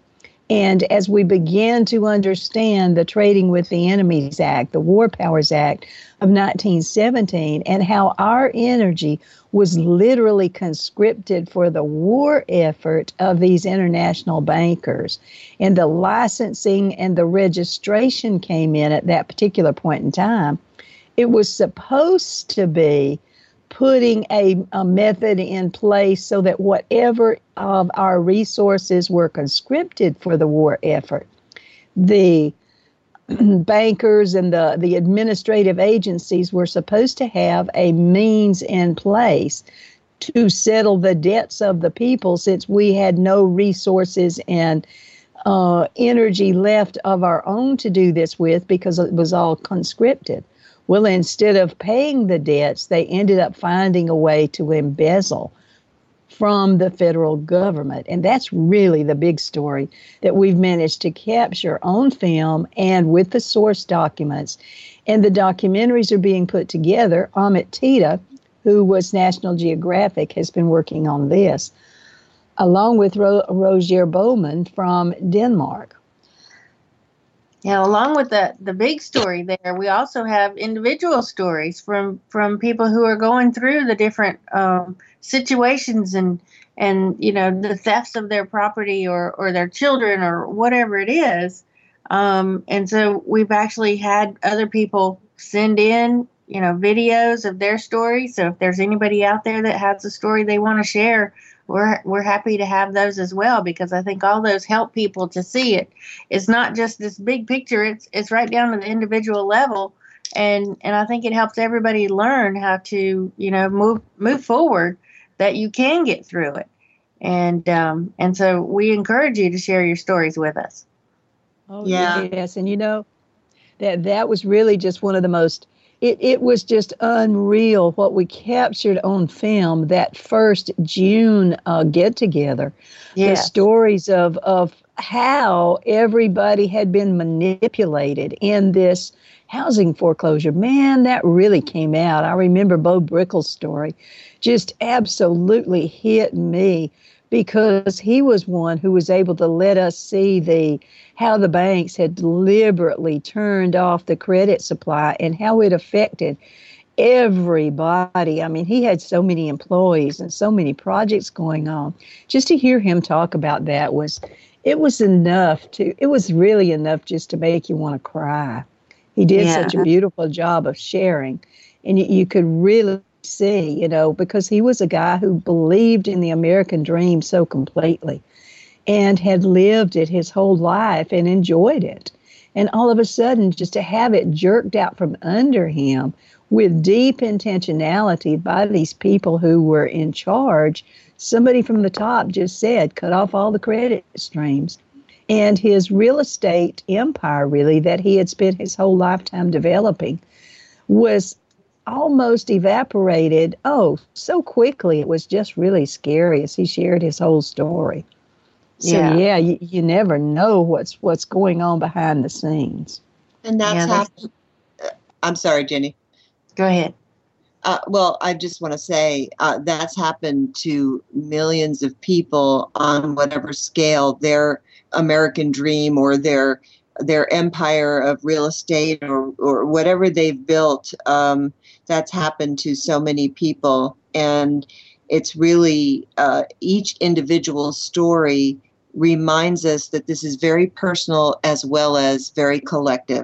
And as we began to understand the Trading with the Enemies Act, the War Powers Act of nineteen seventeen, and how our energy was literally conscripted for the war effort of these international bankers, and the licensing and the registration came in at that particular point in time, it was supposed to be putting a, a method in place so that whatever of our resources were conscripted for the war effort, the bankers and the, the administrative agencies were supposed to have a means in place to settle the debts of the people, since we had no resources and uh, energy left of our own to do this with, because it was all conscripted. Well, instead of paying the debts, they ended up finding a way to embezzle from the federal government. And that's really the big story that we've managed to capture on film and with the source documents. And the documentaries are being put together. Amit Tita, who was National Geographic, has been working on this, along with Ro- Roger Bowman from Denmark. Yeah, along with the, the big story there, we also have individual stories from, from people who are going through the different um, situations and, and, you know, the thefts of their property or, or their children or whatever it is. Um, and so we've actually had other people send in, you know, videos of their story. So if there's anybody out there that has a story they want to share, we're we're happy to have those as well, because I think all those help people to see it. It's not just this big picture. It's it's right down to the individual level. And and I think it helps everybody learn how to, you know, move move forward, that you can get through it. And um, and so we encourage you to share your stories with us. Oh, Yeah. yes. And you know, that that was really just one of the most, it, it was just unreal what we captured on film that first June uh, get together. Yeah. The stories of, of how everybody had been manipulated in this housing foreclosure. Man, that really came out. I remember Bo Brickell's story just absolutely hit me, because he was one who was able to let us see the how the banks had deliberately turned off the credit supply and how it affected everybody. I mean, he had so many employees and so many projects going on. Just to hear him talk about that was, it was enough to, it was really enough just to make you want to cry. He did Yeah. such a beautiful job of sharing, and you, you could really see, you know, because he was a guy who believed in the American dream so completely and had lived it his whole life and enjoyed it. And all of a sudden, just to have it jerked out from under him with deep intentionality by these people who were in charge, somebody from the top just said, cut off all the credit streams. And his real estate empire, really, that he had spent his whole lifetime developing, was almost evaporated, oh, so quickly. It was just really scary as he shared his whole story. So, Yeah. yeah, you, you never know what's what's going on behind the scenes. And that's Yeah, that's- happened. I'm sorry, Jenny. Go ahead. Uh, well, I just want to say uh, that's happened to millions of people on whatever scale their American dream or their their empire of real estate or, or whatever they've built. Um, that's happened to so many people. And it's really uh, each individual story reminds us that this is very personal as well as very collective.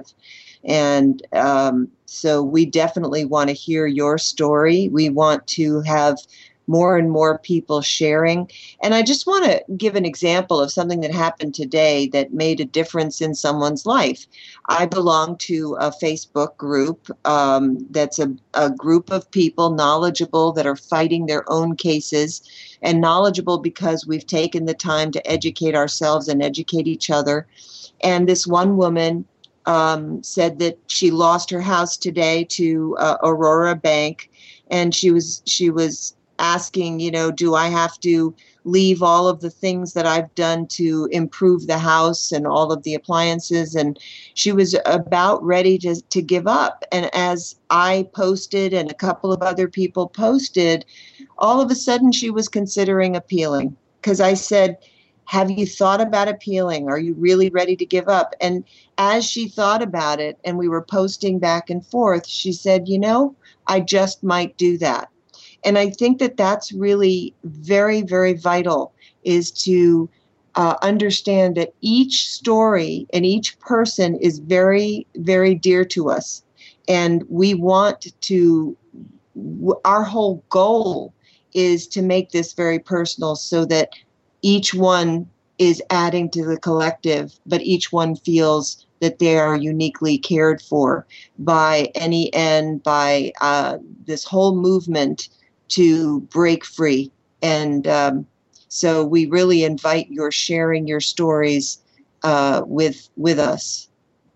And um, so we definitely want to hear your story. We want to have more and more people sharing. And I just want to give an example of something that happened today that made a difference in someone's life. I belong to a Facebook group um, that's a, a group of people knowledgeable that are fighting their own cases, and knowledgeable because we've taken the time to educate ourselves and educate each other. And this one woman um, said that she lost her house today to uh, Aurora Bank, and she was she was asking, you know, do I have to leave all of the things that I've done to improve the house and all of the appliances? And she was about ready to, to give up. And as I posted and a couple of other people posted, all of a sudden she was considering appealing, because I said, have you thought about appealing? Are you really ready to give up? And as she thought about it and we were posting back and forth, she said, you know, I just might do that. And I think that that's really very, very vital, is to uh, understand that each story and each person is very, very dear to us. And we want to, our whole goal is to make this very personal so that each one is adding to the collective, but each one feels that they are uniquely cared for by N E N, by uh, this whole movement to break free. And um, so we really invite your sharing your stories uh, with with us.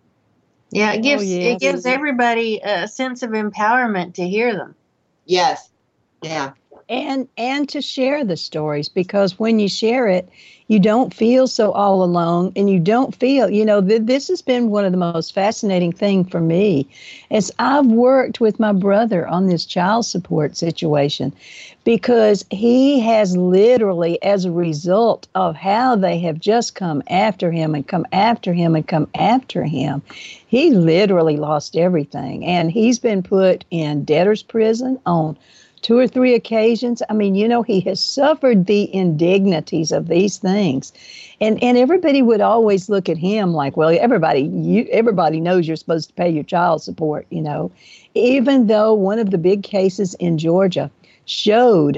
Yeah, it gives Oh, yes. it gives everybody a sense of empowerment to hear them. Yes. Yeah. and and to share the stories, because when you share it, you don't feel so all alone, and you don't feel, you know, th- this has been one of the most fascinating thing for me, as I've worked with my brother on this child support situation, because he has literally, as a result of how they have just come after him and come after him and come after him, he literally lost everything, and he's been put in debtor's prison on two or three occasions. I mean, you know, he has suffered the indignities of these things. And and everybody would always look at him like, well, everybody, you everybody knows you're supposed to pay your child support, you know. Even though one of the big cases in Georgia showed,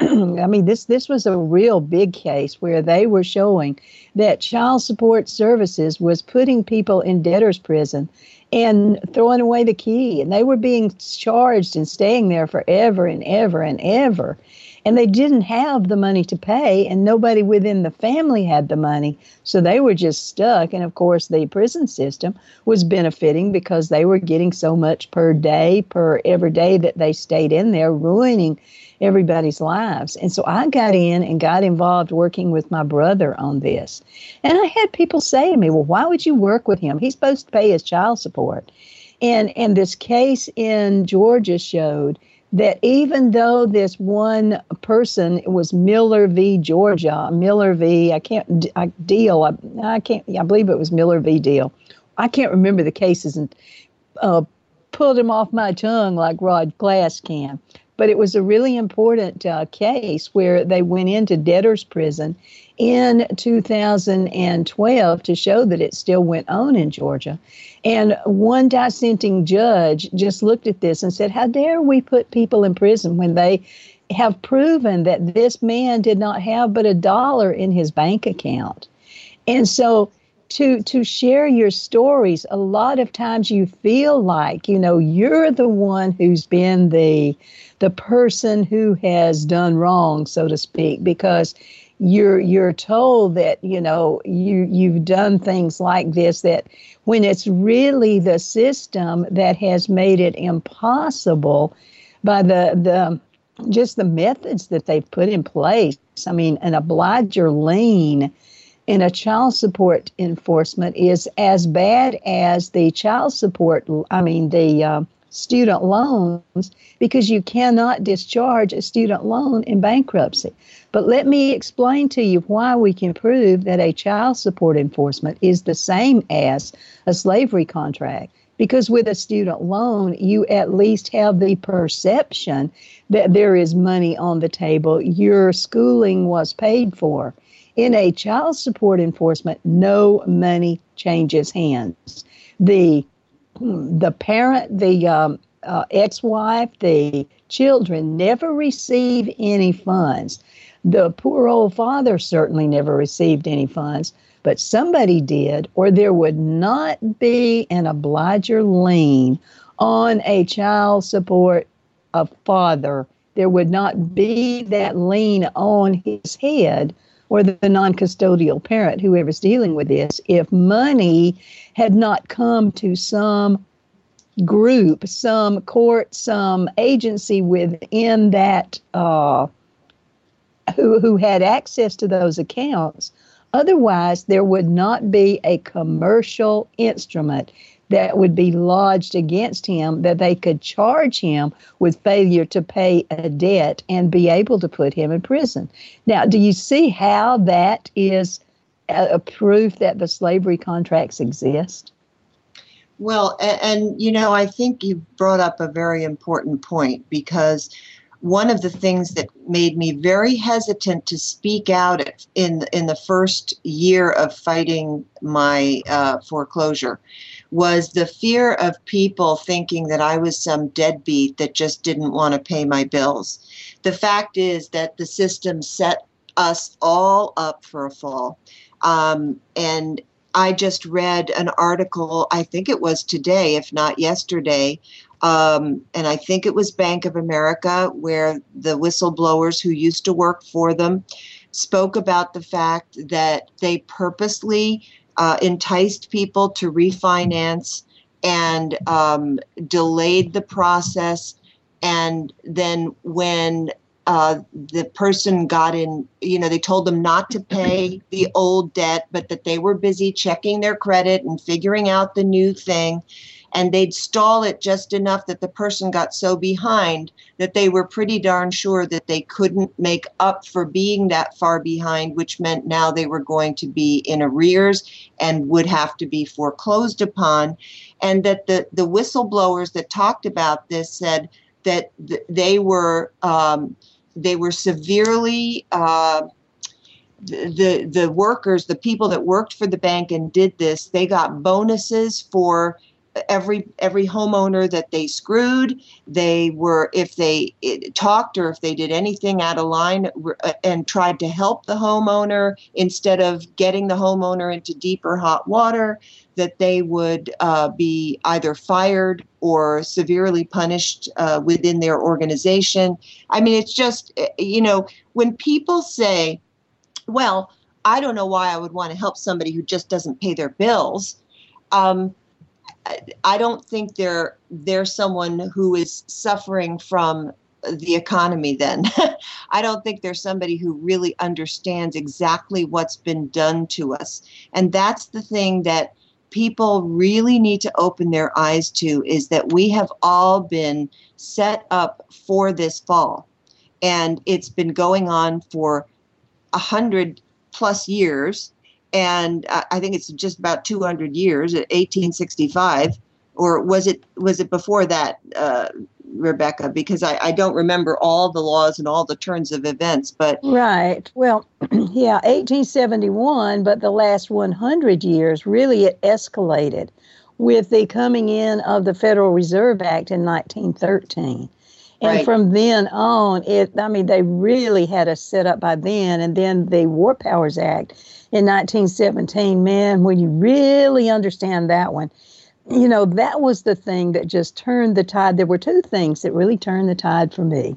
I mean, this this was a real big case where they were showing that child support services was putting people in debtor's prison and throwing away the key. And they were being charged and staying there forever and ever and ever. And they didn't have the money to pay, and nobody within the family had the money. So they were just stuck. And of course, the prison system was benefiting because they were getting so much per day, per every day that they stayed in there, ruining everybody's lives. And so I got in and got involved working with my brother on this. And I had people say to me, well, why would you work with him? He's supposed to pay his child support. And and this case in Georgia showed that even though this one person, it was Miller v. Georgia, Miller v. I can't I, Deal, I, I can't I believe it was Miller v. Deal. I can't remember the cases and uh, pulled them off my tongue like Rod Glass can. But it was a really important uh, case where they went into debtor's prison in two thousand twelve to show that it still went on in Georgia. And one dissenting judge just looked at this and said, how dare we put people in prison when they have proven that this man did not have but a dollar in his bank account? And so to to share your stories, a lot of times you feel like, you know, you're the one who's been the the person who has done wrong, so to speak, because you're you're told that, you know, you you've done things like this, that when it's really the system that has made it impossible by the the just the methods that they've put in place. I mean, an obliger lien in a child support enforcement is as bad as the child support, I mean, the uh, student loans, because you cannot discharge a student loan in bankruptcy. But let me explain to you why we can prove that a child support enforcement is the same as a slavery contract. Because with a student loan, you at least have the perception that there is money on the table, your schooling was paid for. In a child support enforcement, no money changes hands. The the parent, the um, uh, ex-wife, the children never receive any funds. The poor old father certainly never received any funds, but somebody did, or there would not be an obliger lien on a child support of father. There would not be that lien on his head, or the non-custodial parent, whoever's dealing with this, if money had not come to some group, some court, some agency within that uh, who, who had access to those accounts. Otherwise, there would not be a commercial instrument that would be lodged against him, that they could charge him with failure to pay a debt and be able to put him in prison. Now, do you see how that is a, a proof that the slavery contracts exist? Well, and, and, you know, I think you brought up a very important point, because one of the things that made me very hesitant to speak out in in the first year of fighting my uh, foreclosure was the fear of people thinking that I was some deadbeat that just didn't want to pay my bills. The fact is that the system set us all up for a fall. Um, and I just read an article, I think it was today, if not yesterday, um, and I think it was Bank of America, where the whistleblowers who used to work for them spoke about the fact that they purposely uh, enticed people to refinance and um, delayed the process. And then when Uh, the person got in, you know, they told them not to pay the old debt, but that they were busy checking their credit and figuring out the new thing. And they'd stall it just enough that the person got so behind that they were pretty darn sure that they couldn't make up for being that far behind, which meant now they were going to be in arrears and would have to be foreclosed upon. And that the, the whistleblowers that talked about this said that th- they were um, they were severely uh, the the workers, the people that worked for the bank and did this, they got bonuses for every every homeowner that they screwed. They were, if they it, talked or if they did anything out of line uh, and tried to help the homeowner instead of getting the homeowner into deeper hot water, that they would uh, be either fired or severely punished uh, within their organization. I mean, it's just, you know, when people say, well, I don't know why I would want to help somebody who just doesn't pay their bills. Um, I don't think they're they're someone who is suffering from the economy then. I don't think they're somebody who really understands exactly what's been done to us. And that's the thing that people really need to open their eyes to, is that we have all been set up for this fall. And it's been going on for a hundred plus years. And I think it's just about two hundred years, at eighteen sixty-five, or was it was it before that, uh, Rebecca? Because I, I don't remember all the laws and all the turns of events. But right, well, yeah, eighteen seventy-one, but the last one hundred years, really it escalated with the coming in of the Federal Reserve Act in nineteen thirteen. And right. From then on, it I mean, they really had us set up by then. And then the War Powers Act in nineteen seventeen, man, when you really understand that one, you know, that was the thing that just turned the tide. There were two things that really turned the tide for me.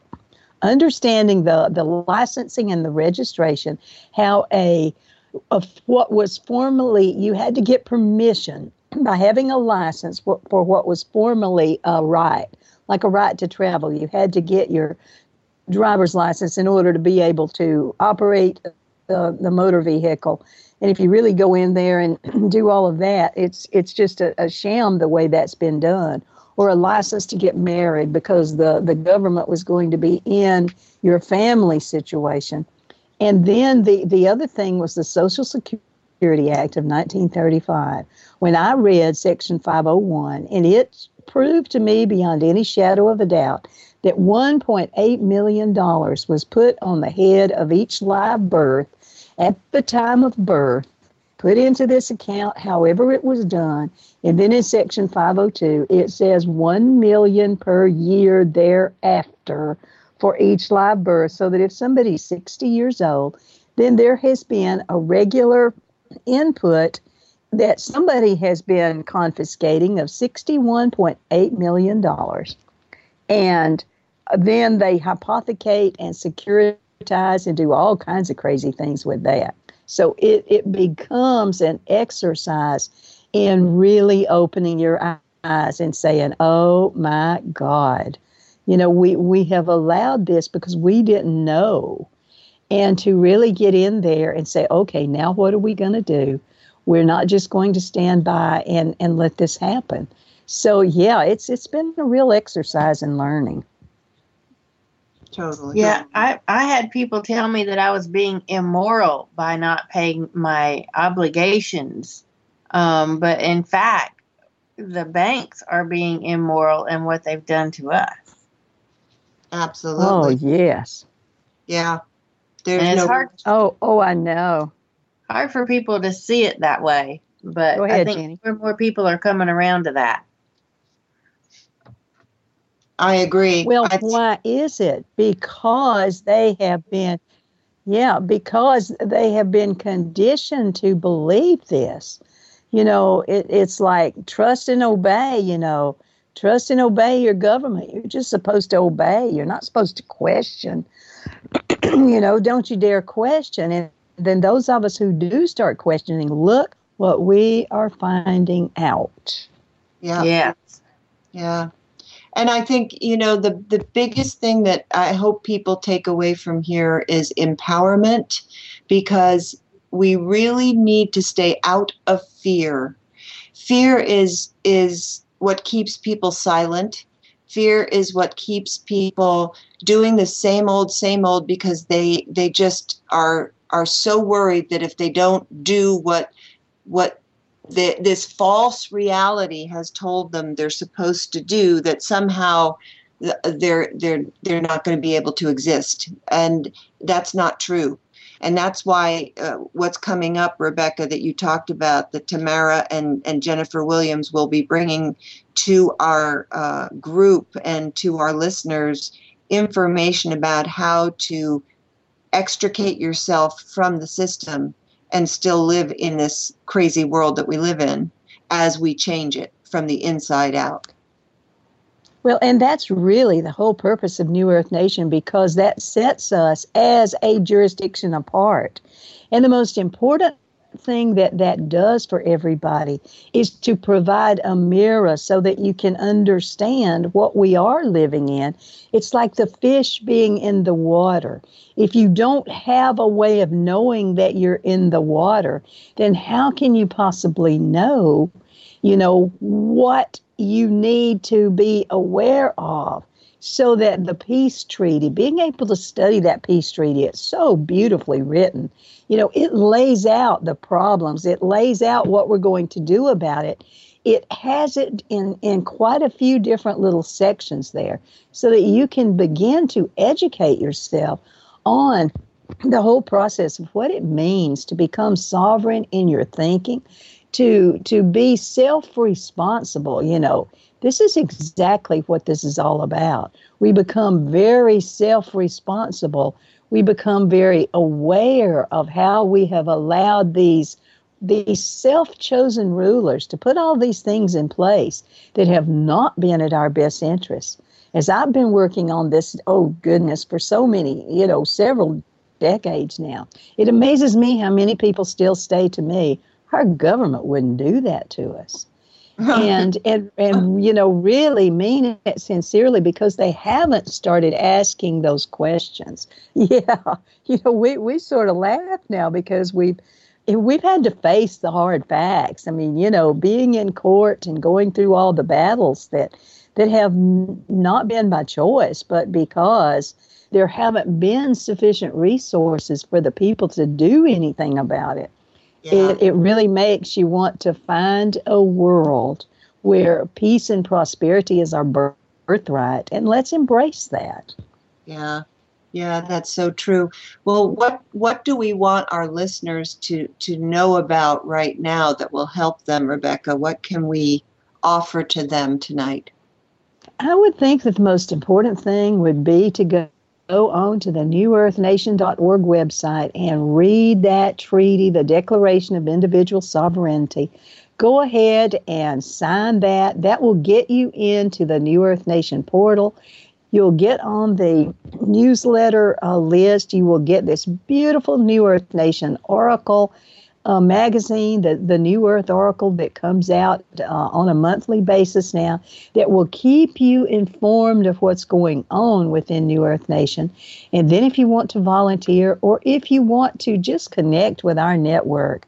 Understanding the, the licensing and the registration, how a of what was formerly, you had to get permission by having a license for, for what was formerly a right, like a right to travel. You had to get your driver's license in order to be able to operate the, the motor vehicle. And if you really go in there and do all of that, it's it's just a, a sham the way that's been done. Or a license to get married, because the, the government was going to be in your family situation. And then the, the other thing was the Social Security Act of nineteen thirty-five. When I read Section five oh one, and it proved to me beyond any shadow of a doubt that one point eight million dollars was put on the head of each live birth at the time of birth, put into this account however it was done. And then in Section five oh two, it says one million dollars per year thereafter for each live birth, so that if somebody's sixty years old, then there has been a regular input that somebody has been confiscating of sixty-one point eight million dollars. And then they hypothecate and securitize and do all kinds of crazy things with that. So it, it becomes an exercise in really opening your eyes and saying, oh my God, you know, we, we have allowed this because we didn't know. And to really get in there and say, okay, now what are we going to do? We're not just going to stand by and, and let this happen. So yeah, it's it's been a real exercise in learning. Totally. Yeah, I, I had people tell me that I was being immoral by not paying my obligations. Um, but in fact, the banks are being immoral in what they've done to us. Absolutely. Oh, yes. Yeah. There's And it's no. hard, Oh, oh, I know. hard for people to see it that way. But Go ahead, I think Jenny. more and more people are coming around to that. I agree. Well, I, why is it? Because they have been, yeah, because they have been conditioned to believe this. You know, it, it's like trust and obey, you know, trust and obey your government. You're just supposed to obey. You're not supposed to question. You know, don't you dare question. And then those of us who do start questioning, look what we are finding out. yeah. Yeah. Yeah. And I think, you know, the, the biggest thing that I hope people take away from here is empowerment, because we really need to stay out of fear. Fear is is what keeps people silent. Fear is what keeps people doing the same old, same old, because they they just are are so worried that if they don't do what what the, this false reality has told them they're supposed to do, that somehow they're they're they're not going to be able to exist, and that's not true. And that's why uh, what's coming up, Rebecca, that you talked about, that Tamara and, and Jennifer Williams will be bringing to our uh, group and to our listeners information about how to extricate yourself from the system and still live in this crazy world that we live in as we change it from the inside out. Well, and that's really the whole purpose of New Earth Nation, because that sets us as a jurisdiction apart. And the most important thing that that does for everybody is to provide a mirror so that you can understand what we are living in. It's like the fish being in the water. If you don't have a way of knowing that you're in the water, then how can you possibly know, you know, what you need to be aware of, so that the peace treaty, being able to study that peace treaty, it's so beautifully written. You know, it lays out the problems. It lays out what we're going to do about it. It has it in, in quite a few different little sections there, so that you can begin to educate yourself on the whole process of what it means to become sovereign in your thinking, to to be self-responsible. You know, this is exactly what this is all about. We become very self-responsible. We become very aware of how we have allowed these these self-chosen rulers to put all these things in place that have not been at our best interest. As I've been working on this, oh goodness, for so many, you know, several decades now, it amazes me how many people still say to me, our government wouldn't do that to us. and, and, and, you know, really mean it sincerely, because they haven't started asking those questions. Yeah, you know, we, we sort of laugh now because we've, we've had to face the hard facts. I mean, you know, being in court and going through all the battles that, that have not been by choice, but because there haven't been sufficient resources for the people to do anything about it. Yeah. It, it really makes you want to find a world where peace and prosperity is our birthright, and let's embrace that. Yeah, yeah, that's so true. Well, what what do we want our listeners to, to know about right now that will help them, Rebecca? What can we offer to them tonight? I would think that the most important thing would be to go Go on to the new earth nation dot org website and read that treaty, the Declaration of Individual Sovereignty. Go ahead and sign that. That will get you into the New Earth Nation portal. You'll get on the newsletter uh, list. You will get this beautiful New Earth Nation Oracle uh, magazine, the, the New Earth Oracle, that comes out uh, on a monthly basis now, that will keep you informed of what's going on within New Earth Nation. And then if you want to volunteer, or if you want to just connect with our network,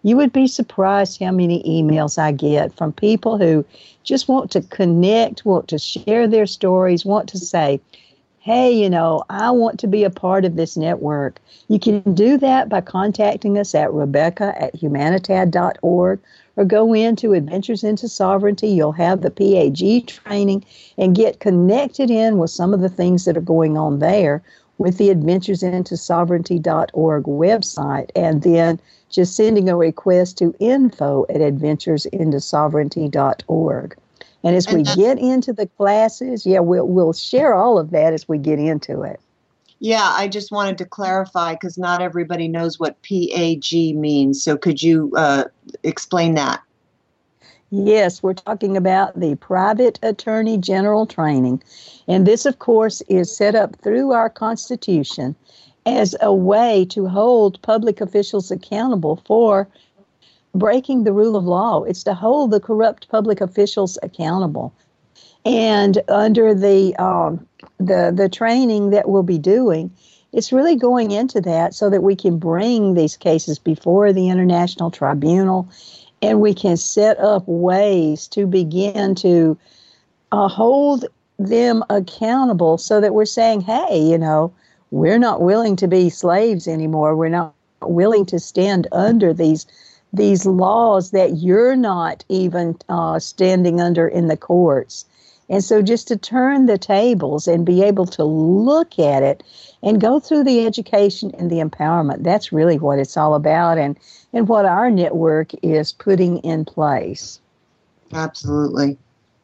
You would be surprised how many emails I get from people who just want to connect, want to share their stories, want to say, hey, you know, I want to be a part of this network. You can do that by contacting us at Rebecca at humanitad dot org, or go into Adventures into Sovereignty. You'll have the P A G training and get connected in with some of the things that are going on there with the adventures into sovereignty dot org website, and then just sending a request to info at adventures into sovereignty dot org. And as we get into the classes, yeah, we'll we'll share all of that as we get into it. Yeah, I just wanted to clarify because not everybody knows what P A G means. So could you uh, explain that? Yes, we're talking about the Private Attorney General Training. And this, of course, is set up through our Constitution as a way to hold public officials accountable for breaking the rule of law. It's to hold the corrupt public officials accountable. And under the um, the the training that we'll be doing, it's really going into that so that we can bring these cases before the International Tribunal, and we can set up ways to begin to uh, hold them accountable so that we're saying, hey, you know, we're not willing to be slaves anymore. We're not willing to stand under these these laws that you're not even uh, standing under in the courts. And so just to turn the tables and be able to look at it and go through the education and the empowerment, that's really what it's all about, and, and what our network is putting in place. Absolutely.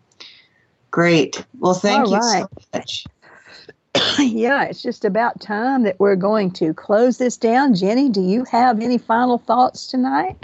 Great. Well, thank all you right. so much. Yeah, it's just about time that we're going to close this down. Jenny, do you have any final thoughts tonight?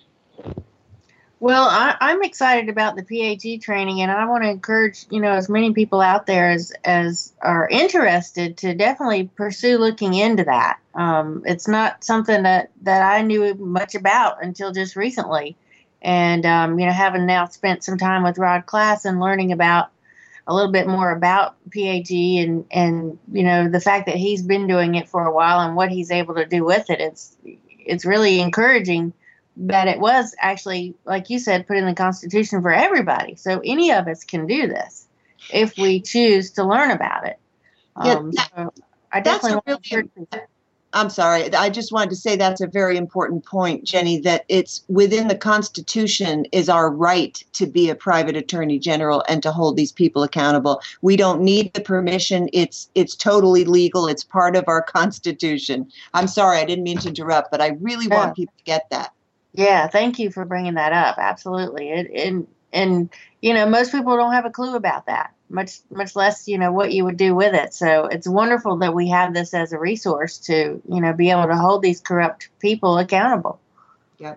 Well, I, I'm excited about the P A G training, and I want to encourage, you know, as many people out there as, as are interested to definitely pursue looking into that. Um, it's not something that, that I knew much about until just recently. And, um, you know, having now spent some time with Rod Class and learning about a little bit more about P A G and, and, you know, the fact that he's been doing it for a while and what he's able to do with it, it's, it's really encouraging that it was actually, like you said, put in the Constitution for everybody. So any of us can do this if we choose to learn about it. Um, yeah, that, so I definitely really, want to encourage I'm sorry. I just wanted to say that's a very important point, Jenny, that it's within the Constitution is our right to be a private attorney general and to hold these people accountable. We don't need the permission. It's it's totally legal. It's part of our Constitution. I'm sorry, I didn't mean to interrupt, but I really Yeah. want people to get that. Yeah, thank you for bringing that up. Absolutely. It, and, and, you know, most people don't have a clue about that, much, much less, you know, what you would do with it. So it's wonderful that we have this as a resource to, you know, be able to hold these corrupt people accountable. Yep.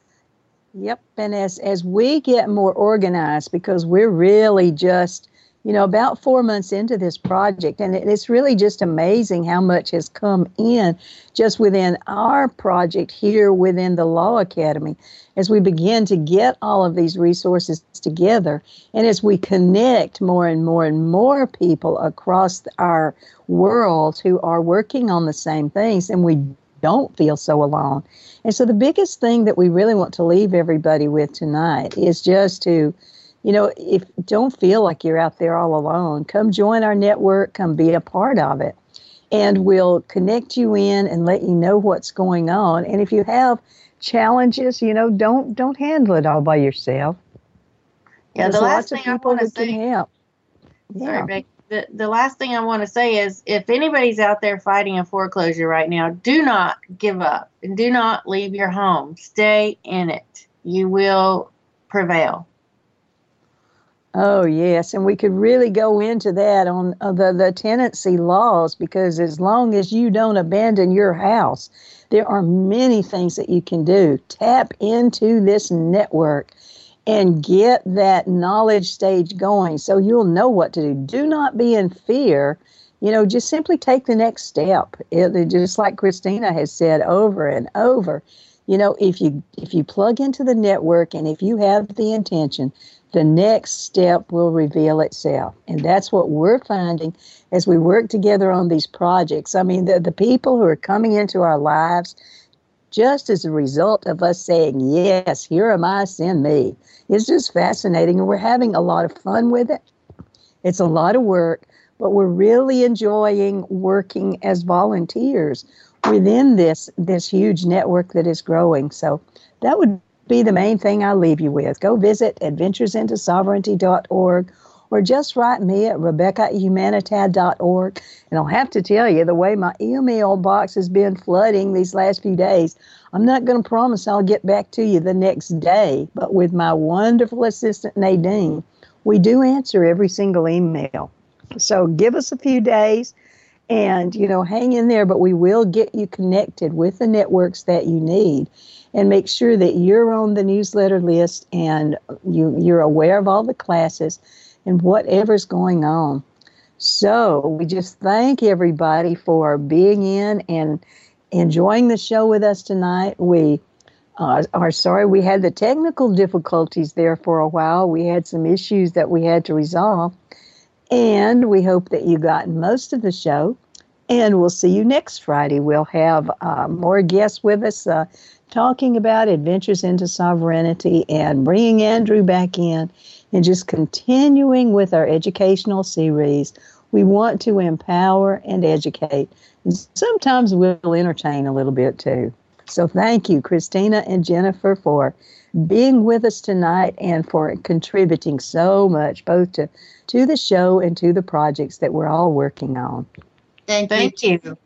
Yep. And as, as we get more organized, because we're really just, you know, about four months into this project, and it's really just amazing how much has come in just within our project here within the Law Academy as we begin to get all of these resources together, and as we connect more and more and more people across our world who are working on the same things, and we don't feel so alone. And so the biggest thing that we really want to leave everybody with tonight is just to, you know, if don't feel like you're out there all alone, come join our network, come be a part of it, and we'll connect you in and let you know what's going on. And if you have challenges, you know, don't don't handle it all by yourself. Yeah, There's the lots last of thing I people want to that can say. help. Sorry, Yeah. Becky. The, the last thing I want to say is if anybody's out there fighting a foreclosure right now, do not give up and do not leave your home. Stay in it. You will prevail. Oh, yes. And we could really go into that on uh, the, the tenancy laws, because as long as you don't abandon your house, there are many things that you can do. Tap into this network and get that knowledge stage going so you'll know what to do. Do not be in fear. You know, just simply take the next step. It, just like Christina has said over and over, you know, if you if you plug into the network and if you have the intention, the next step will reveal itself. And that's what we're finding as we work together on these projects. I mean, the, the people who are coming into our lives just as a result of us saying, yes, here am I, send me. It's just fascinating, and we're having a lot of fun with it. It's a lot of work, but we're really enjoying working as volunteers within this, this huge network that is growing. So that would be the main thing I leave you with. Go visit adventures into sovereignty dot org, or just write me at rebecca at humanitad dot org. And I'll have to tell you, the way my email box has been flooding these last few days, I'm not going to promise I'll get back to you the next day. But with my wonderful assistant, Nadine, we do answer every single email. So give us a few days and, you know, hang in there, but we will get you connected with the networks that you need, and make sure that you're on the newsletter list and you, you're aware of all the classes and whatever's going on. So we just thank everybody for being in and enjoying the show with us tonight. We uh, are sorry we had the technical difficulties there for a while. We had some issues that we had to resolve. And we hope that you got most of the show. And we'll see you next Friday. We'll have uh, more guests with us uh, talking about Adventures into Sovereignty and bringing Andrew back in and just continuing with our educational series. We want to empower and educate. And sometimes we'll entertain a little bit too. So thank you, Christina and Jennifer, for being with us tonight and for contributing so much, both to, to the show and to the projects that we're all working on. Thank, Thank you. you.